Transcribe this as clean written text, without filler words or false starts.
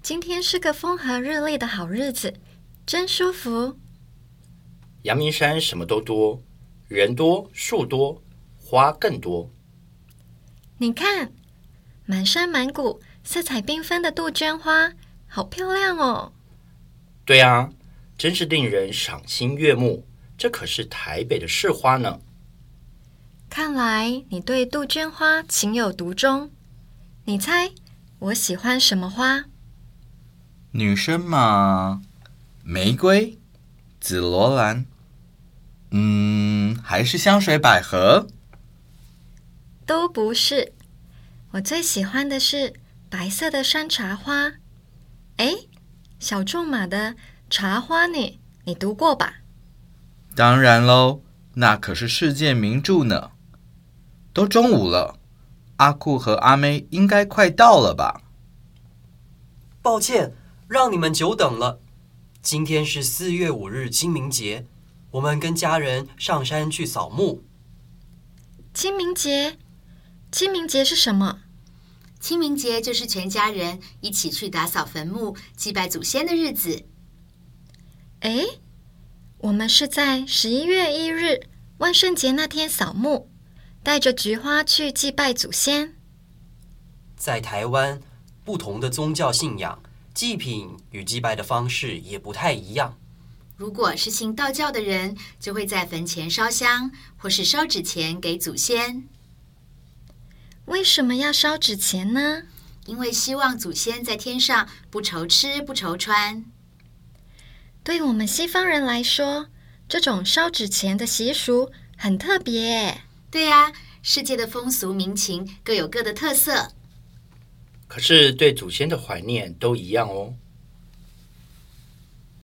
今天是个风和日丽的好日子，真舒服。 阳明山什么都多，人多，树多，花更多。 你看，满山满谷色彩缤纷的杜鹃花，好漂亮哦。 对啊，真是令人赏心悦目。这可是台北的市花呢。 看来你对杜鹃花情有独钟。你猜我喜欢什么花？ 女生嘛，玫瑰、紫罗兰，还是香水百合？ 都不是，我最喜欢的是白色的山茶花。诶，小仲马的茶花呢？你读过吧？ 当然喽，那可是世界名著呢。都中午了，阿库和阿妹应该快到了吧？ 抱歉，让你们久等了。今天是4月5日清明节，我们跟家人上山去扫墓。 清明节？清明节是什么？ 清明节就是全家人一起去打扫坟墓、祭拜祖先的日子。 诶，我们是在11月1日万圣节那天扫墓，带着菊花去祭拜祖先。 在台湾，不同的宗教信仰，祭品与祭拜的方式也不太一样。 如果是信道教的人，就会在坟前烧香，或是烧纸钱给祖先。 为什么要烧纸钱呢？ 因为希望祖先在天上不愁吃不愁穿。 对我们西方人来说，这种烧纸钱的习俗很特别。 对啊，世界的风俗民情各有各的特色。 可是对祖先的怀念都一样哦。